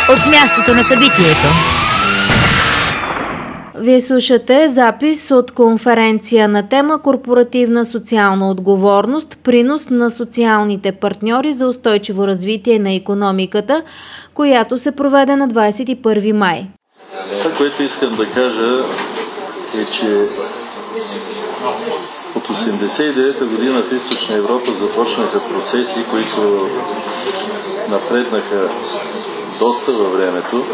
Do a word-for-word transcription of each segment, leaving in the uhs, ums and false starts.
от мястото на събитието. Вие слушате запис от конференция на тема Корпоративна социална отговорност, принос на социалните партньори за устойчиво развитие на икономиката, която се проведе на двадесет и първи май. Това, което искам да кажа е, че от осемдесет и девета година в Източна Европа започнаха процеси, които напреднаха доста във времето.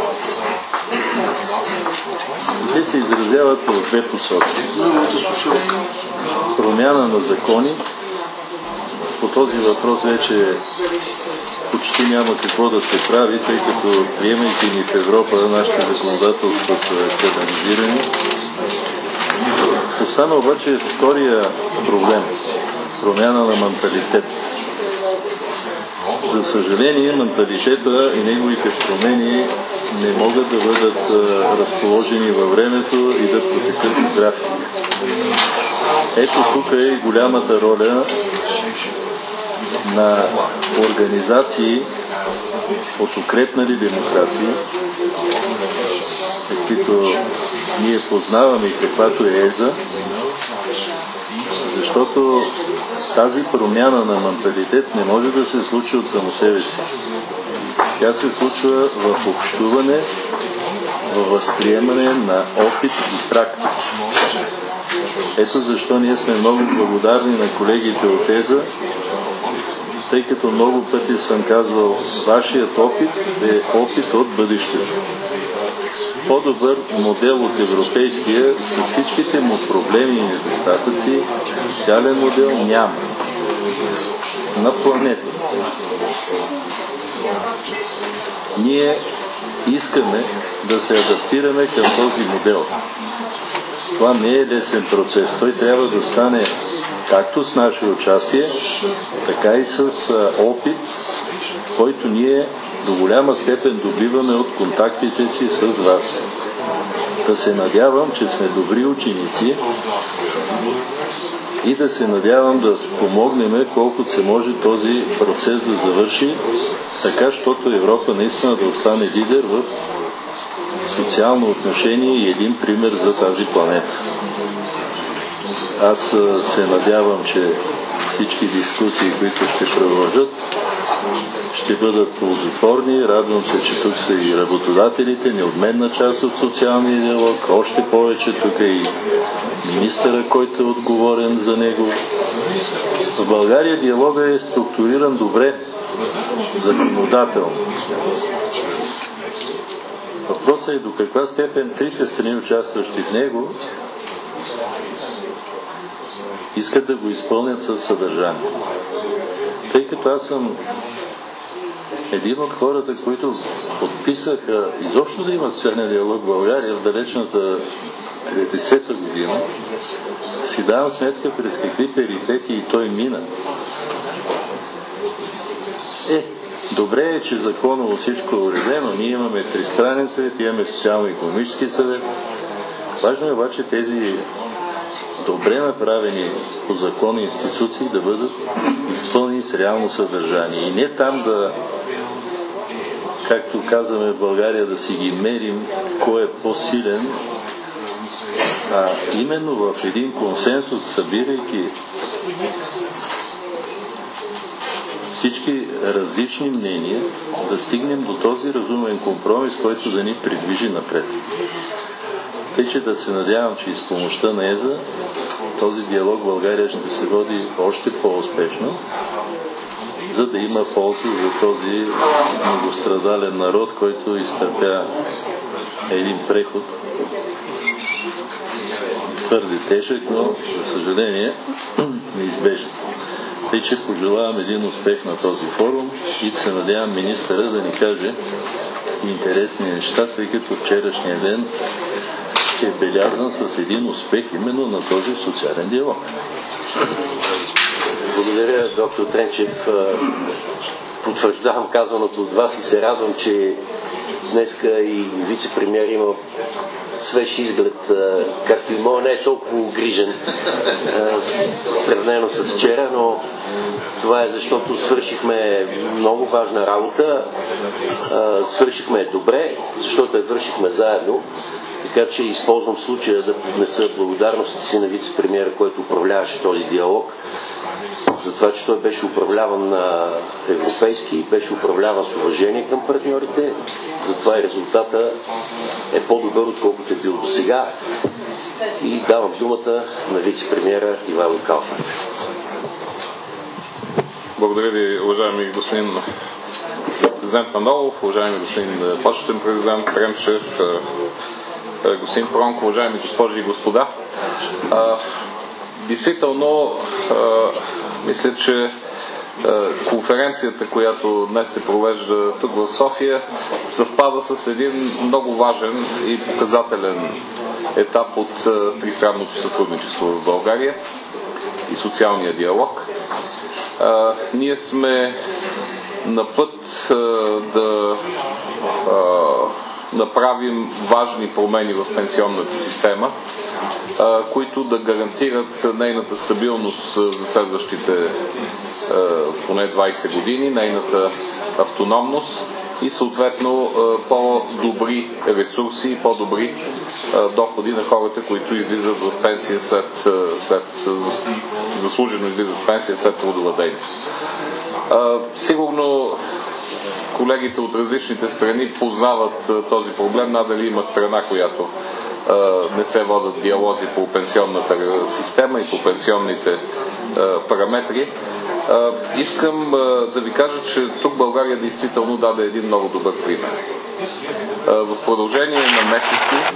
Те се изразяват в две посоки. Промяна на закони. По този въпрос вече почти няма какво да се прави, тъй като приемайки ни в Европа, нашите законодателства са канализирани. Остана обаче втория проблем – промяна на менталитет. За съжаление, менталитета и неговите промени не могат да бъдат разположени във времето и да протекат в графика. Ето тук е и голямата роля на организации от укрепнали демокрации, каквито ние познаваме и каквато е ЕЗА, защото тази промяна на менталитет не може да се случи от само себе си. Тя се случва в общуване, в възприемане на опит и практика. Ето защо ние сме много благодарни на колегите от ЕЗА, тъй като много пъти съм казвал, вашият опит е опит от бъдещето. По-добър модел от европейския, с всичките му проблеми и недостатъци, идеален модел няма на планета. Ние искаме да се адаптираме към този модел. Това не е лесен процес. Той трябва да стане както с наше участие, така и с опит, който ние до голяма степен добиваме от контактите си с вас. Да се надявам, че сме добри ученици и да се надявам да спомогнем колкото се може този процес да завърши, така, щото Европа наистина да остане лидер в социално отношение и един пример за тази планета. Аз се надявам, че всички дискусии, които ще продължат, ще бъдат ползотворни. Радвам се, че тук са и работодателите, неотменна част от социалния диалог, още повече тук е и министъра, който е отговорен за него. В България диалогът е структуриран добре, законодателно. Въпросът е до каква степен трите страни, участващи в него, искат да го изпълнят със съдържание. Тъй като аз съм един от хората, които подписаха изобщо да има социален диалог в България в далечната деветдесета година, си давам сметка през какви перипетии и той мина. Е, добре е, че законово всичко е уредено. Ние имаме тристранен съвет, имаме социално-икономически съвет. Важно е обаче тези добре направени по закон институции да бъдат изпълнени с реално съдържание. И не там да, както казваме в България, да си ги мерим кой е по-силен, а именно в един консенсус, събирайки всички различни мнения, да стигнем до този разумен компромис, който да ни придвижи напред. Тъй, че да се надявам, че и с помощта на ЕЗА този диалог в България ще се води още по-успешно, за да има полза за този многострадален народ, който изтърпя един преход. Твърде тежък, но, за съжаление, неизбежен. Тъй, че пожелавам един успех на този форум и се надявам министъра да ни каже интересни неща, тъй като вчерашния ден е белязан с един успех именно на този социален диалог. Благодаря, доктор Тренчев. Потвърждавам казаното от вас и се радвам, че днеска и вице-премиер има свеж изглед, както и моят не е толкова грижен, сравнено с вчера, но Това е защото свършихме много важна работа, свършихме добре, защото я вършихме заедно, така че използвам случая да поднеса благодарностите си на вице-премиера, който управляваше този диалог, за това, че той беше управляван на европейски, беше управляван с уважение към партньорите, затова и резултата е по-добър, отколкото е бил до сега. И давам думата на вице-премиера Ивайло Калфин. Благодаря ви, уважаеми господин президент Манолов, уважаеми господин почетен президент Тремчев, господин Пронко, уважаеми госпожи и господа. Действително, мисля, че конференцията, която днес се провежда тук в София, съвпада с един много важен и показателен етап от тристранното сътрудничество в България и социалния диалог. А, ние сме на път а, да а, направим важни промени в пенсионната система, а, които да гарантират нейната стабилност за следващите а, поне двайсет години, нейната автономност и съответно по-добри ресурси и по-добри доходи на хората, които излизат в пенсия след, след заслужено излизат в пенсия след трудова дейност. Сигурно колегите от различните страни познават този проблем, надали има страна, която не се водят диалози по пенсионната система и по пенсионните параметри. Искам да ви кажа, че тук България действително даде един много добър пример. В продължение на месеци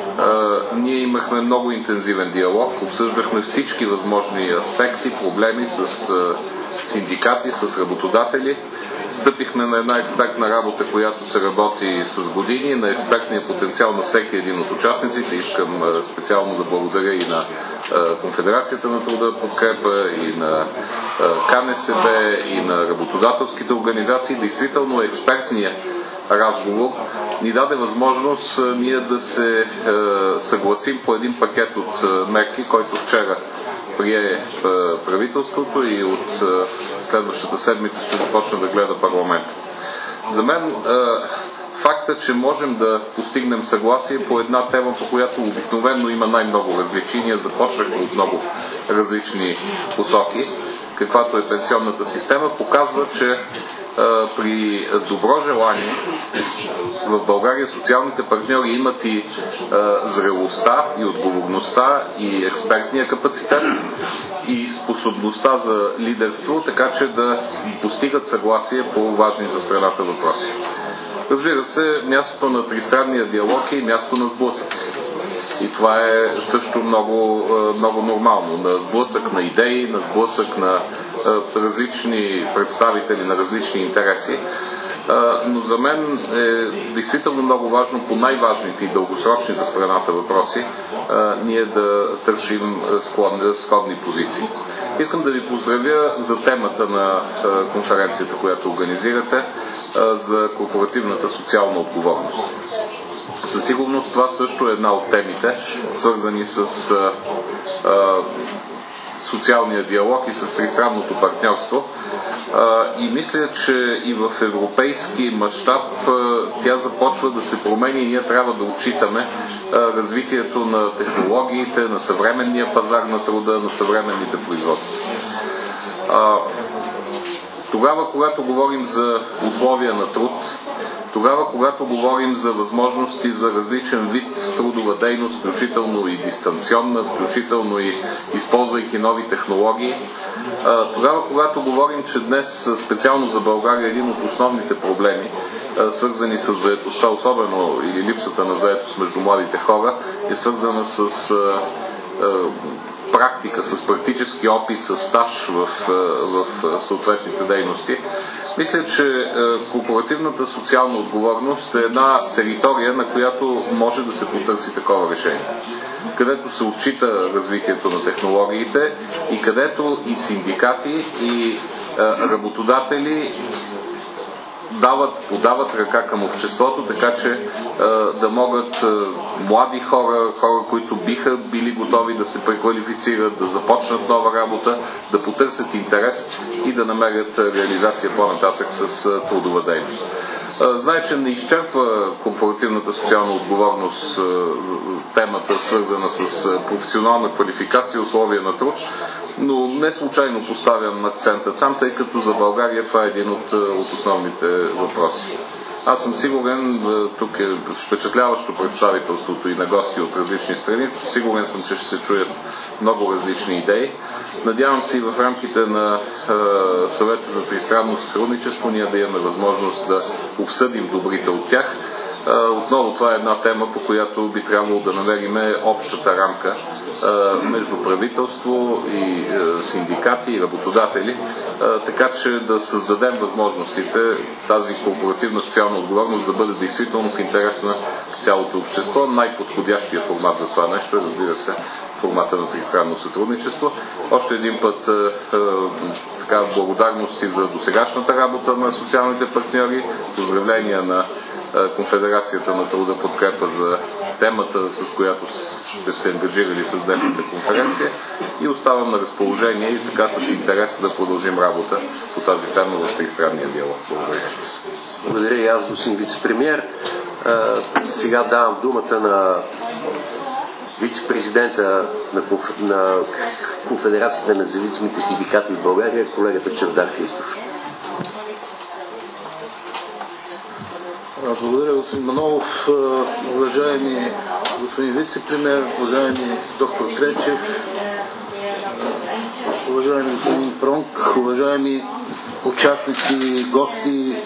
ние имахме много интензивен диалог, обсъждахме всички възможни аспекти, проблеми с синдикати, с работодатели. Стъпихме на една експертна работа, която се работи с години, на експертния потенциал на всеки един от участниците. Искам специално да благодаря и на Конфедерацията на труда подкрепа, и на КНСБ, и на работодателските организации. Действително експертният разговор ни даде възможност ние да се съгласим по един пакет от мерки, който вчера прие правителството и от следващата седмица ще започне да гледа парламент. За мен факта, че можем да постигнем съгласие по една тема, по която обикновено има най-много различия, ние започнахме от много различни посоки, каквато е пенсионната система, показва, че при добро желание в България социалните партньори имат и зрелостта, и отговорността, и експертния капацитет, и способността за лидерство, така че да постигат съгласие по важни за страната въпроси. Разбира се, мястото на тристранния диалог е и място на сблъсък. И това е също много, много нормално. На сблъсък на идеи, на сблъсък на различни представители на различни интереси. Но за мен е действително много важно по най-важните и дългосрочни за страната въпроси ние да търсим сходни позиции. Искам да ви поздравя за темата на конференцията, която организирате, за корпоративната социална отговорност. Със сигурност това също е една от темите, свързани с а, а, социалния диалог и с тристранното партньорство. А, и мисля, че и в европейски мащаб тя започва да се промени и ние трябва да отчитаме а, развитието на технологиите, на съвременния пазар на труда, на съвременните производства. А, тогава, когато говорим за условия на труд, тогава, когато говорим за възможности за различен вид трудова дейност, включително и дистанционна, включително и използвайки нови технологии, тогава, когато говорим, че днес специално за България един от основните проблеми, свързани с заетостта, особено или липсата на заетост между младите хора, е свързана с практика, с практически опит, с стаж в, в съответните дейности. Мисля, че корпоративната социална отговорност е една територия, на която може да се потърси такова решение, където се отчита развитието на технологиите и където и синдикати, и работодатели дават, подават ръка към обществото, така че да могат млади хора, хора, които биха били готови да се преквалифицират, да започнат нова работа, да потърсят интерес и да намерят реализация по-нататък с трудова дейност. Знае, че не изчерпва корпоративната социална отговорност темата, свързана с професионална квалификация и условия на труд, но не случайно поставям акцента там, тъй като за България това е един от, от основните въпроси. Аз съм сигурен, тук е впечатляващо представителството и на гости от различни страни, сигурен съм, че ще се чуят много различни идеи. Надявам се и в рамките на е, съвета за тристранно сътрудничество ние да имаме възможност да обсъдим добрите от тях. Е, отново това е една тема, по която би трябвало да намерим общата рамка е, между правителство и е, синдикати и работодатели, е, така че да създадем възможностите тази корпоративна социална отговорност да бъде действително в интерес на цялото общество. Най-подходящия формат за това нещо е, разбира се, формата на тристранно сътрудничество. Още един път е, е, така, благодарности за досегашната работа на социалните партньори, поздравления на Конфедерацията на труда подкрепа за темата, с която ще се ангажирали с днешната конференция и оставам на разположение и така с интерес да продължим работа по тази тема в тристранния диалог. Благодаря. Благодаря и аз, господин вице-премиер. Сега давам думата на вице-президента на, конф... на Конфедерацията на независимите синдикати в България, колегата Чавдар Христов. Благодаря, господин Манолов. Уважаеми господин вице-премиер, уважаеми доктор Тренчев, уважаеми господин Пронк, уважаеми участници, гости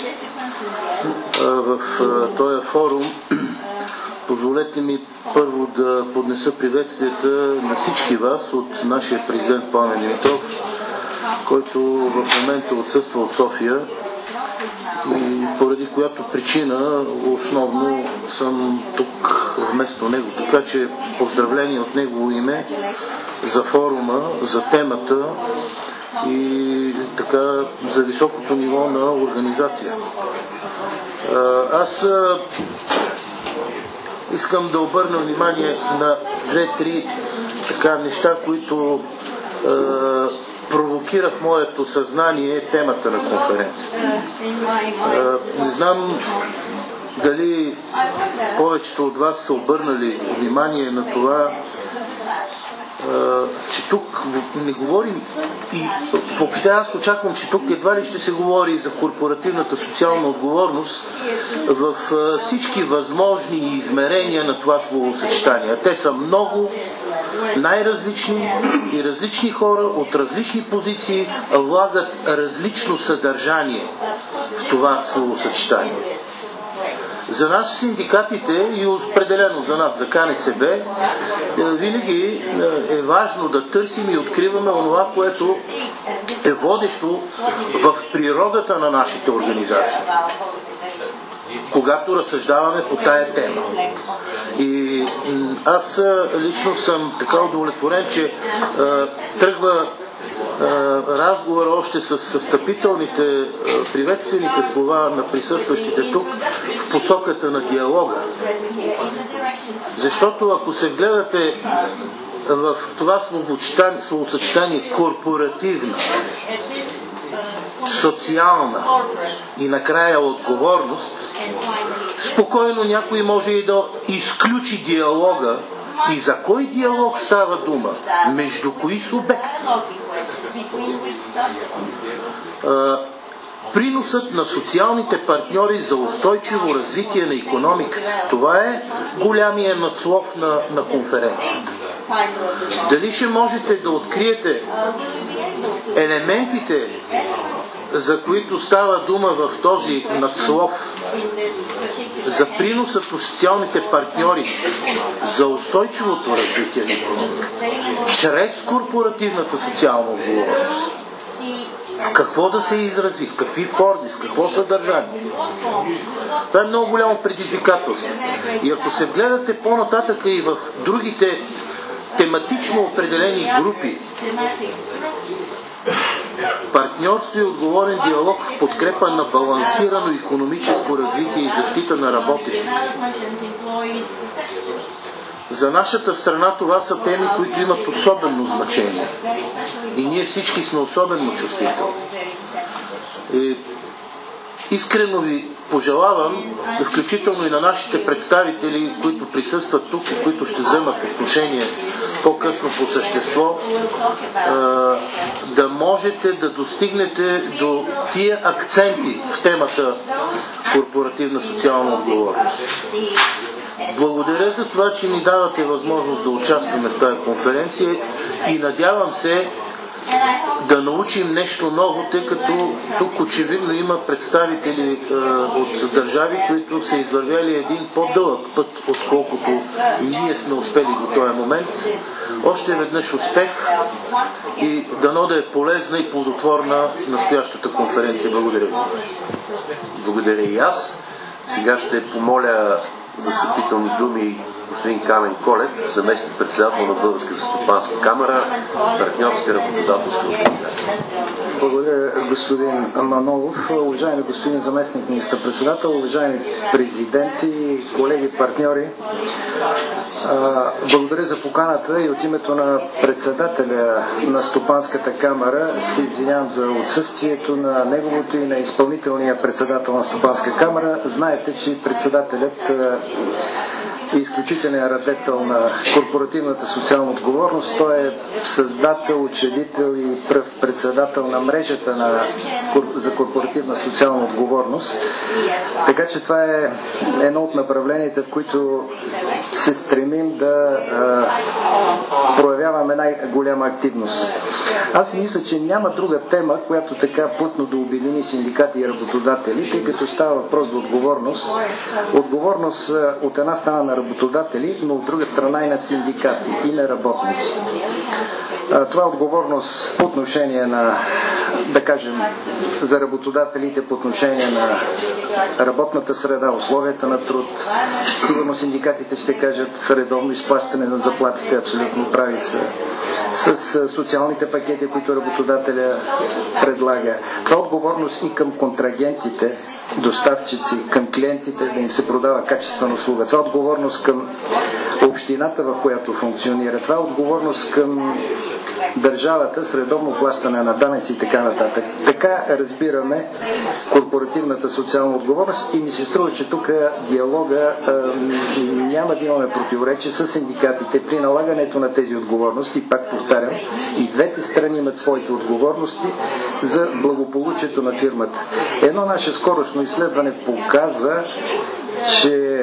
в този форум, позволете ми първо да поднеса приветствията на всички вас от нашия президент Пламен Димитров, който в момента отсъства от София, и поради която причина основно съм тук вместо него. Така че поздравление от негово име за форума, за темата и така за високото ниво на организация. Аз искам да обърна внимание на две-три така неща, които провокира в моето съзнание темата на конференцията. Не знам дали повечето от вас са обърнали внимание на това, че тук не говорим и въобще аз очаквам, че тук едва ли ще се говори за корпоративната социална отговорност в всички възможни измерения на това словосъчетание. Те са много, най-различни и различни хора от различни позиции влагат различно съдържание в това словосъчетание. За нас синдикатите и определено за нас, за К Н С Б, винаги е важно да търсим и откриваме онова, което е водещо в природата на нашите организации, когато разсъждаваме по тая тема. И аз лично съм така удовлетворен, че тръгва разговора още с встъпителните приветствените слова на присъстващите тук в посоката на диалога. Защото ако се гледате в това словосъчетание корпоративна, социална и накрая отговорност, спокойно някой може и да изключи диалога. И за кой диалог става дума? Между кои субекти? Приносът на социалните партньори за устойчиво развитие на икономиката. Това е голямия надслов на, на конференцията. Дали ще можете да откриете елементите, за които става дума в този надслов, за приносът на социалните партньори за устойчивото развитие на икономиката, чрез корпоративната социална отговорност? В какво да се изрази, в какви форми, с какво съдържание? Това е много голямо предизвикателство. И ако се гледате по-нататък и в другите тематично определени групи, партньорство и отговорен диалог в подкрепа на балансирано икономическо развитие и защита на работещите. За нашата страна това са теми, които имат особено значение. И ние всички сме особено чувствителни. И искрено ви пожелавам, включително и на нашите представители, които присъстват тук и които ще вземат отношение по-късно по същество, да можете да достигнете до тия акценти в темата корпоративна социална отговорност. Благодаря за това, че ни давате възможност да участваме в тази конференция и надявам се да научим нещо ново, тъй като тук очевидно има представители е, от държави, които са извървяли един по-дълъг път, отколкото ние сме успели до този момент. Още веднъж успех и дано да е полезна и плодотворна настоящата конференция. Благодаря ви. Благодаря и аз. Сега ще помоля за встъпителни думи господин Камен Колев, заместник председател на Българската стопанска камара, партньорска работодателска организация. Благодаря, господин Манолов. Уважаеми господин заместник министър-председател, уважаеми президенти, колеги, партньори, благодаря за поканата и от името на председателя на Стопанската камара се извинявам за отсъствието на неговото и на изпълнителния председател на Стопанска камара. Знаете, че председателят е изключителен радетел на корпоративната социална отговорност. Той е създател, учредител и пръв председател на мрежата на, за корпоративна социална отговорност. Така че това е едно от направленията, в които се стремим да а, проявяваме най-голяма активност. Аз си мисля, че няма друга тема, която така плътно да обедини синдикати и работодатели, тъй като става въпрос за отговорност. Отговорност от една страна на работодатели, но от друга страна и на синдикати и на работници. Това е отговорност по отношение на, да кажем, за работодателите по отношение на работната среда, условията на труд. Сигурно синдикатите ще кажат редовно изплащане на заплатите, абсолютно прави са. С социалните пакети, които работодателя предлага. Това е отговорност и към контрагентите, доставчици, към клиентите, да им се продава качествена услуга. Това е отговорност към общината, в която функционира. Това е отговорност към държавата с редовно плащане на данъци и така нататък. Така разбираме корпоративната социална отговорност и ми се струва, че тук диалога е, няма да имаме противоречие с синдикатите при налагането на тези отговорности. Пак повтарям, и двете страни имат своите отговорности за благополучието на фирмата. Едно наше скорошно изследване показа, че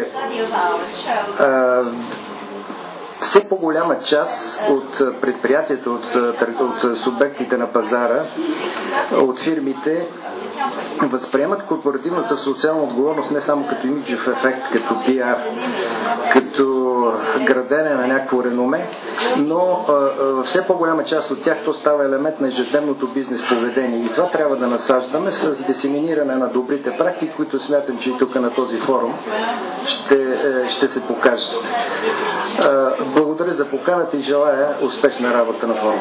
а, все по-голяма част от предприятията, от, от субектите на пазара, от фирмите възприемат корпоративната социална отговорност не само като имиджов ефект, като пиар, като градене на някакво реноме, но а, а, все по-голяма част от тях то става елемент на ежедневното бизнес поведение. И това трябва да насаждаме с дисеминиране на добрите практики, които смятам, че и тук на този форум ще, ще се покажат. А, благодаря за поканата и желая успешна работа на форума.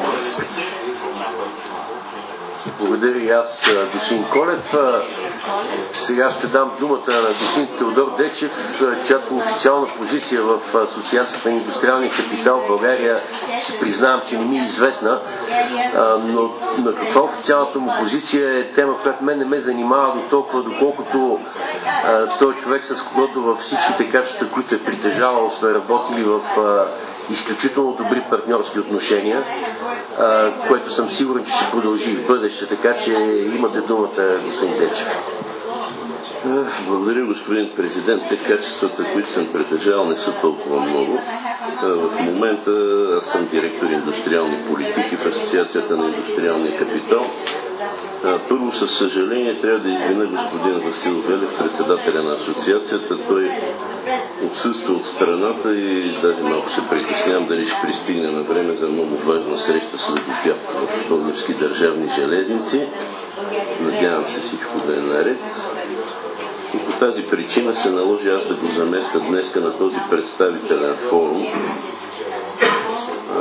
Благодаря и аз, господин Колев. Сега ще дам думата на господин Теодор Дечев, чиято официална позиция в Асоциацията на индустриалния капитал в България си признавам, че не ми е известна, но на каква официалната му позиция е тема, която мен не ме занимава до толкова, доколкото той е човек, с когото във всичките качества, които е притежавал, сме работили в изключително добри партньорски отношения, което съм сигурен, че ще продължи в бъдеще, така че имате думата, господин Дечев. Благодаря, господин президент. Те качествата, които съм притежавал, не са толкова много. В момента аз съм директор индустриални политики в Асоциацията на индустриалния капитал. Първо, със съжаление, трябва да извиня господин Васил Велев, председателя на асоциацията. Той отсъства от страната и даже малко се притеснявам дали ще пристигне на време за много важна среща с обяд в Български държавни железници. Надявам се всичко да е наред. И по тази причина се наложи аз да го заместя днеска на този представителен форум.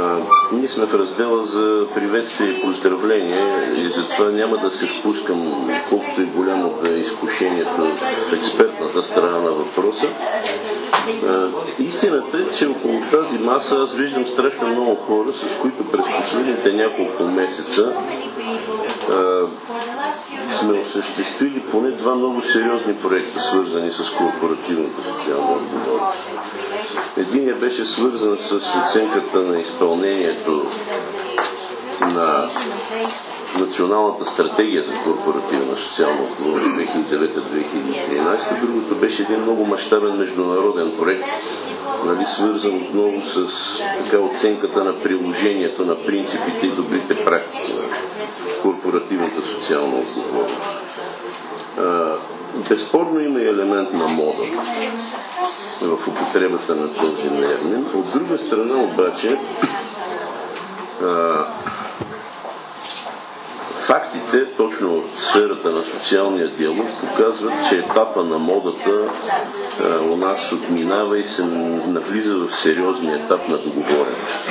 А, ние сме в раздела за приветствие и поздравление и затова няма да се впускам, колкото и голямо да е изкушението в експертната страна на въпроса. А, истината е, че около тази маса аз виждам страшно много хора, с които през последните няколко месеца а, сме осъществили поне два много сериозни проекта, свързани с корпоративната социална отговорност. Единият беше свързан с оценката на изпълнението на Националната стратегия за корпоративна социална отговорност две хиляди и девета - две хиляди и тринадесета. Другото беше един много мащабен международен проект, нали, свързан отново с така, оценката на приложението на принципите и добрите практики на корпоративната социална отговорност. Безспорно има и елемент на мода в употребата на този термин. От друга страна обаче а, фактите, точно от сферата на социалния диалог, показват, че етапа на модата а, у нас отминава и се навлиза в сериозния етап на договореност.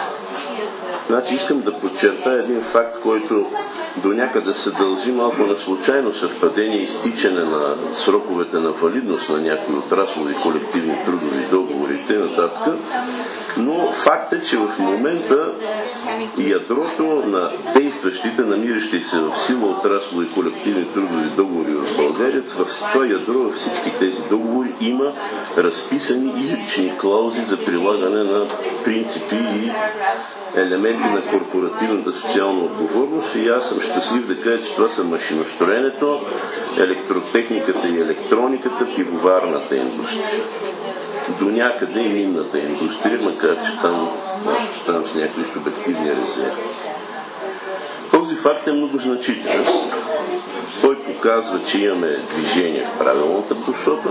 Значи искам да подчертая един факт, който до някъде се дължи малко на случайно съвпадение и изтичане на сроковете на валидност на някои отраслови колективни трудови договори и т.н. Но факт е, че в момента ядрото на действащите, намиращи се в сила отраслови колективни трудови договори в България, в това ядро във всички тези договори има разписани изрични клаузи за прилагане на принципи и елементи на корпоративната социална отговорност и аз съм щастлив да кажа, че това са машиностроенето, електротехниката и електрониката, пивоварната индустрия. До някъде и минната индустрия, макар че там оставам с някакви субективни резерви. Този факт е много значителен. Той показва, че имаме движение в правилната посока.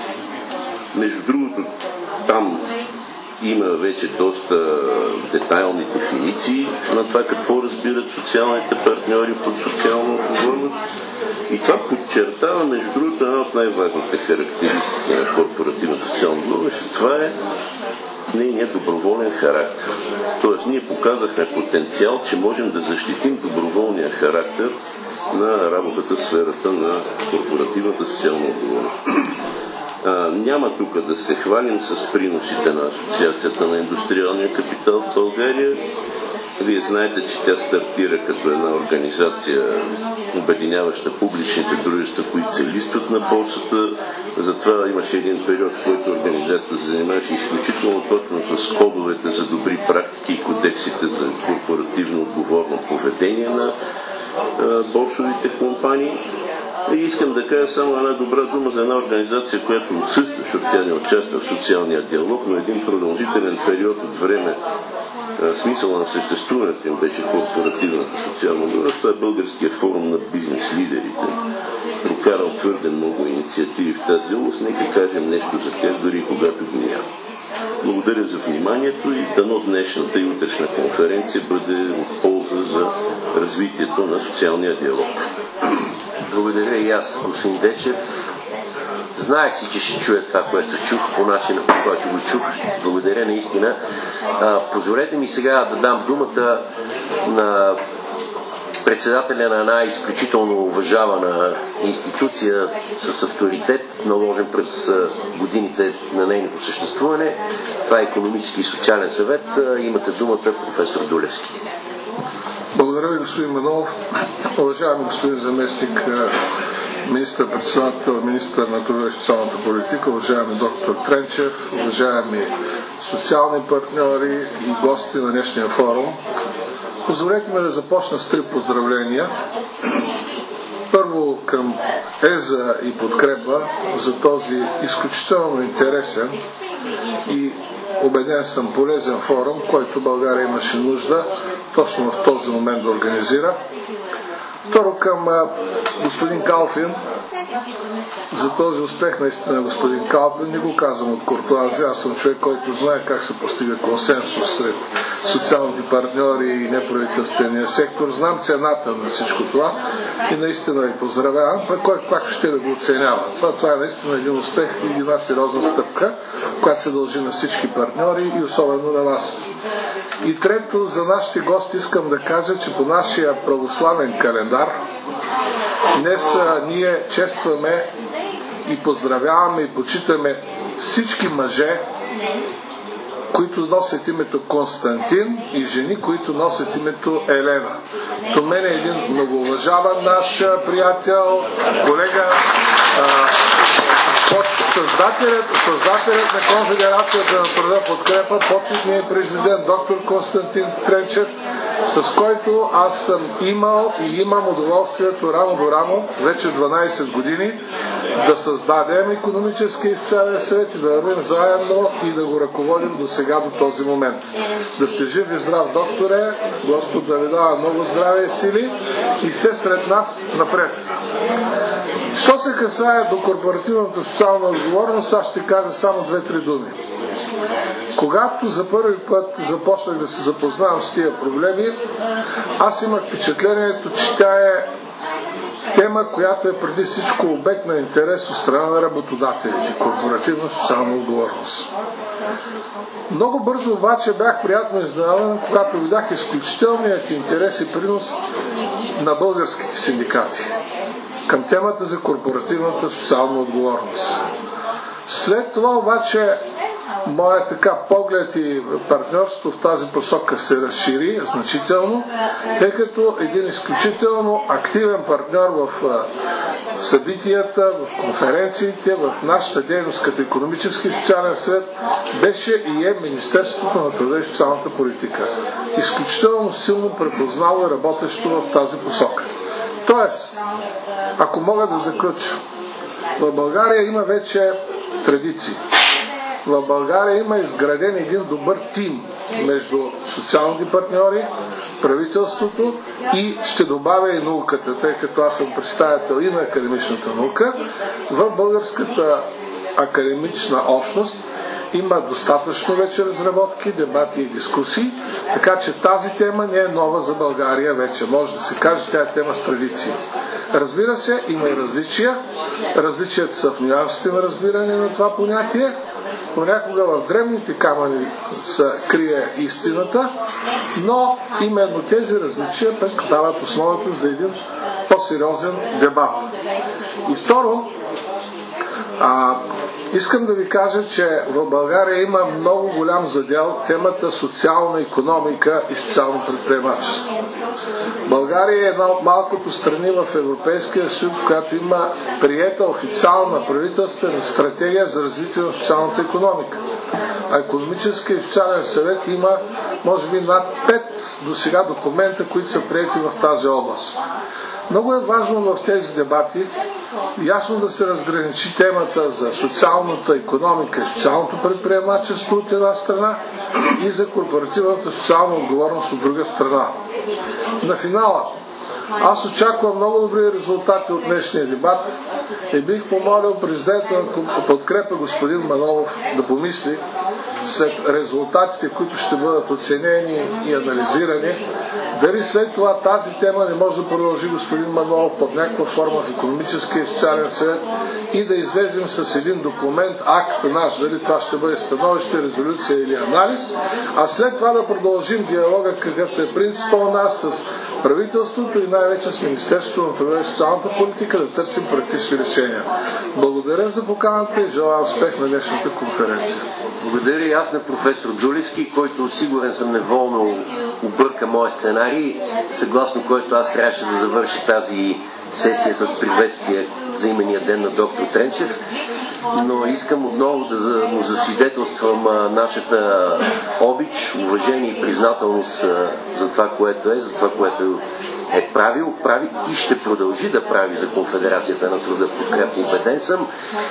Между другото, там има вече доста детайлни дефиниции на това какво разбират социалните партньори под социална отговорност. И това подчертава, между другото, една от най-важните характеристики на корпоративната социална отговорност. Това е нейният доброволен характер. Тоест, ние показахме потенциал, че можем да защитим доброволния характер на работата в сферата на корпоративната социална отговорност. А, няма тук да се хвалим с приносите на Асоциацията на индустриалния капитал в България. Вие знаете, че тя стартира като една организация, обединяваща публичните дружества, които се листват на борсата. Затова имаше един период, в който организацията се занимаваше изключително точно с кодовете за добри практики и кодексите за корпоративно отговорно поведение на а, борсовите компании. И искам да кажа само една добра дума за една организация, която отсъства, защото тя не участва в социалния диалог, но един продължителен период от време, смисъла на съществуването им беше корпоративната социална отговорност. Това е Българския форум на бизнес лидерите. Прокарал твърде много инициативи в тази област. Нека кажем нещо за тях, дори когато ги няма. Благодаря за вниманието и дано днешната и утрешна конференция бъде от полза за развитието на социалния диалог. Благодаря и аз, господин Дечев. Знаех си, че ще чуя това, което чух, по начина, по който го чух. Благодаря наистина. А, позволете ми сега да дам думата на председателя на една изключително уважавана институция с авторитет, наложен през годините на нейното съществуване. Това е Икономически и социален съвет. Имате думата, професор Дулевски. Благодаря ви, господин Манолов. Уважаеми господин заместник министър-председател, министър на труда и социалната политика, уважаеми доктор Тренчев, уважаеми социални партньори и гости на днешния форум. Позволете ме да започна с три поздравления. Първо към ЕЗА и подкрепа за този изключително интересен и убеден съм полезен форум, който България имаше нужда точно в този момент да организира. Второ към господин Калфин за този успех наистина господин Калфин. Не го казвам от куртуазия, аз съм човек, който знае как се постига консенсус сред социалните партньори и неправителствения сектор. Знам цената на всичко това и наистина ви поздравявам. Кой пак ще да го оценява. Това, това е наистина един успех и една сериозна стъпка, която се дължи на всички партньори и особено на вас. И трето, за нашите гости искам да кажа, че по нашия православен календар днес а, ние честваме и поздравяваме и почитаме всички мъже, които носят името Константин и жени, които носят името Елена. До мен е един многоуважаван наш приятел, колега, а, създателят, създателят на Конфедерацията на труда подкрепа, почетният президент доктор Константин Тренчев, с който аз съм имал и имам удоволствието рамо до рамо, вече дванайсет години, да създадем икономически и социален съвет и да вървим заедно и да го ръководим до сега, до този момент. Да сте жив и здрав, докторе, Господ да ви дава много здраве и сили и все сред нас напред. Що се касае до корпоративната социална отговорност, аз ще кажа само две-три думи. Когато за първи път започнах да се запознавам с тия проблеми, аз имах впечатлението, че тя е тема, която е преди всичко обект на интерес от страна на работодателите, корпоративна социална отговорност. Много бързо обаче бях приятно изненадан, когато видях изключителният интерес и принос на българските синдикати към темата за корпоративната социална отговорност. След това обаче моят така поглед и партньорство в тази посока се разшири значително, тъй като един изключително активен партньор в събитията, в конференциите, в нашата дейност като икономически и социален съвет беше и е Министерството на труда и социалната политика. Изключително силно препознало и работещо в тази посока. Тоест, ако мога да заключа, в България има вече традиции. В България има изграден един добър тим между социалните партньори, правителството и ще добавя и науката, тъй като аз съм представител и на академичната наука. В българската академична общност има достатъчно вече разработки, дебати и дискусии, така че тази тема не е нова за България вече. Може да се каже, тя е тема с традиции. Разбира се, има и различия. Различията са в нюансите на разбиране на това понятие. Понякога в древните камъни се крие истината, но именно тези различия пък дават основата за един по-сериозен дебат. И второ, а, искам да ви кажа, че в България има много голям задел темата социална икономика и социално предприемачество. България е една от малкото страни в Европейския съюз, която има приета официална правителствена стратегия за развитие на социалната икономика. А Икономически и социален съвет има, може би, над пет до сега документа, които са приети в тази област. Много е важно в тези дебати ясно да се разграничи темата за социалната икономика и социалното предприемачество от една страна и за корпоративната социална отговорност от друга страна. На финала, аз очаквам много добри резултати от днешния дебат и бих помолил президента на подкрепа господин Манолов да помисли след резултатите, които ще бъдат оценени и анализирани, дали след това тази тема не може да продължи господин Манолов под някаква форма в Икономическия и социален съвет и да излезем с един документ, акт наш, дали това ще бъде становище, резолюция или анализ, а след това да продължим диалога, какъвто е принципа у нас с правителството и най-вече с Министерството на труда и социалната политика да търсим практични решения. Благодаря за поканата и желая успех на днешната конференция. Благодаря и аз на професор Джулевски, който сигурен съм неволно обърка моя сценарий, съгласно който аз трябваше да завърша тази сесия с приветствие за имения ден на доктор Тренчев, но искам отново да му засвидетелствам нашата обич, уважение и признателност за това, което е, за това, което е правил, прави и ще продължи да прави за Конфедерацията на труда подкрепа, убеден съм.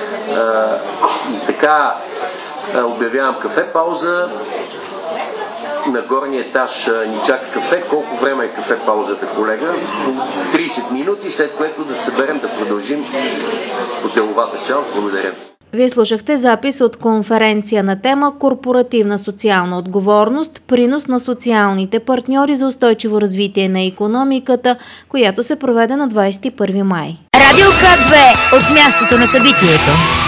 И така обявявам кафе пауза. На горния етаж ни чака кафе. Колко време е кафе паузата, колега? трийсет минути, след което да се съберем да продължим по деловата част. Благодаря. Вие слушахте запис от конференция на тема „Корпоративна социална отговорност. Принос на социалните партньори за устойчиво развитие на икономиката“, която се проведе на двадесет и първи май. Радио К две от мястото на събитието.